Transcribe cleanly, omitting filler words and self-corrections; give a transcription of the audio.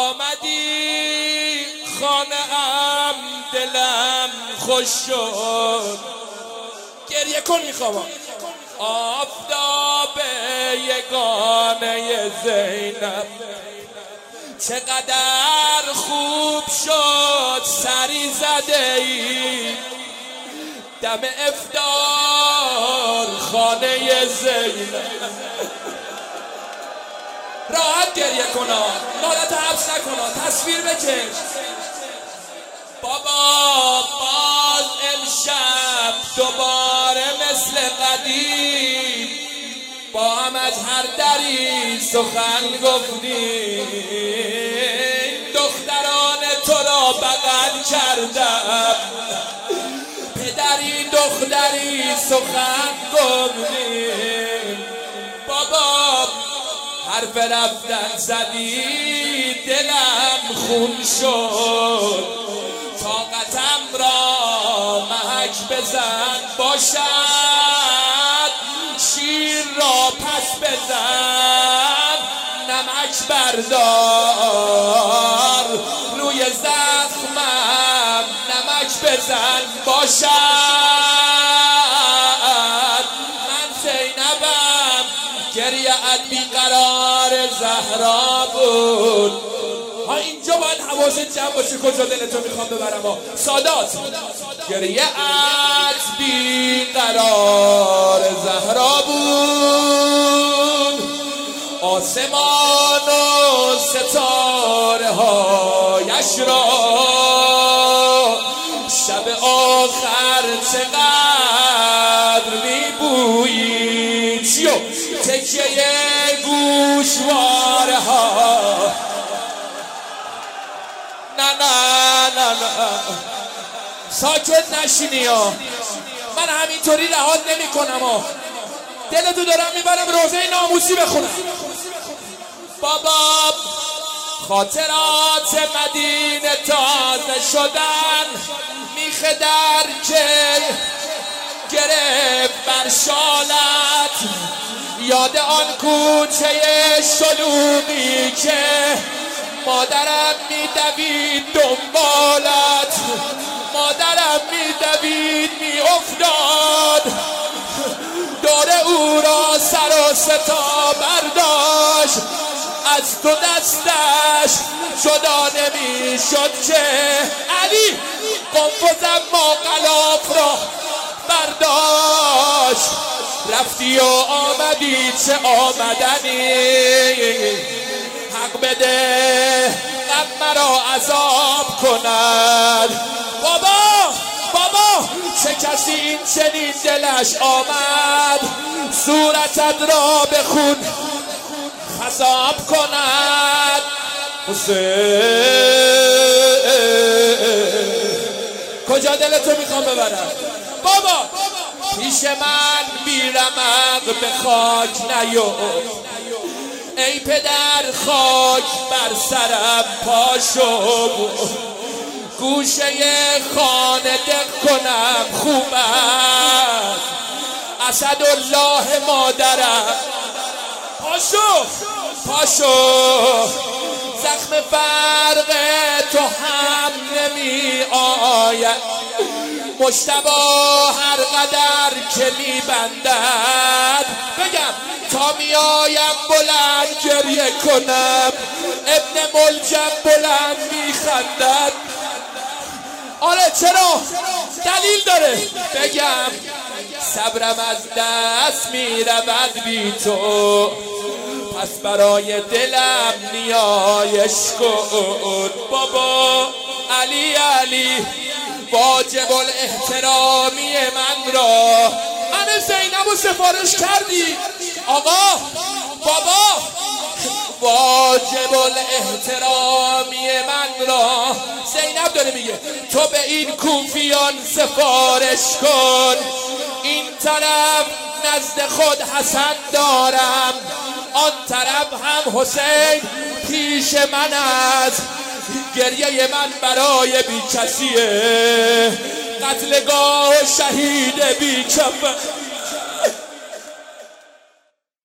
آمدی خانه ام دلم خوش شد. گریه کن میخوام. آفتاب یگانه زینب چقدر خوب شد سری زده ای دم افطار خانه زینب. راحت گریه کنا، نالت حبس نکنا، تصویر بکش. بابا باز امشب دوباره مثل قدیم با هم از هر دری سخن گفتیم. دختران تو را بغل کردم، پدری دختری سخن گفتیم. بابا حرف رفتن زدی دلم خون شد. طاقتم را محک بزن باشد، شیر را پس بزن نمک بردار. روی زخمم نمک بزن باشد. من زینبم گریه‌ات بیقرار زهرا بود. اینجا باید حواست جمع باشه کجا دلتو میخوام ببرم. سادات گریه‌ات بیقرار زهرا بود. آسمان و ستاره هایش را شب آخر چقدر میبویی. چیو تکیه گوشواره ها. نه ساکت نشینی ها. من همینطوری رهات نمی کنم. دلتو دارم میبرم روزه ناموسی بخونم. بابا خاطرات مدینه تازه شدن، میخ در که گرفت بر شالت. یاد آن کوچه شلوغی که مادرم میدوید دنبالت، مادرم میدوید میافتاد. دور او را سر و ستا برداشت، از تو دستش جدا نمیشد که علی قنفذم ما غلاف را برداشت. رفتی و آمدی چه آمدنی، حق بده غم مرا عذاب کند. بابا چه کسی این چنین دلش آمد صورتت را به خون خضاب کند. کجا دلتو میخوام ببرم؟ بابا پیش من بیرمق به خاک نیو، ای پدر خاک بر سرم پاشو. گوشه خانه دق کنم خوب است، اسدالله مادرم پاشو. زخم فرق تو هم نمی آید، مجتبی هر قدر که می بندد. بگم تا می آیم بلند گریه کنم، ابن ملجم بلند می خندد. آره چرا؟ دلیل داره. بگم صبرم از دست می رود بی تو، پس برای دلم نیایش کن. بابا علی واجب الاحترامی من را، من زینب رو سفارش کردی آقا. بابا واجب الاحترامی من را، زینب داره میگه تو به این کوفیان سفارش کن. این طرف نزد خود حسن دارم، آن طرف هم حسین پیش من است. گریه من برای بی کسیه، قتلگاه شهید بی کفن.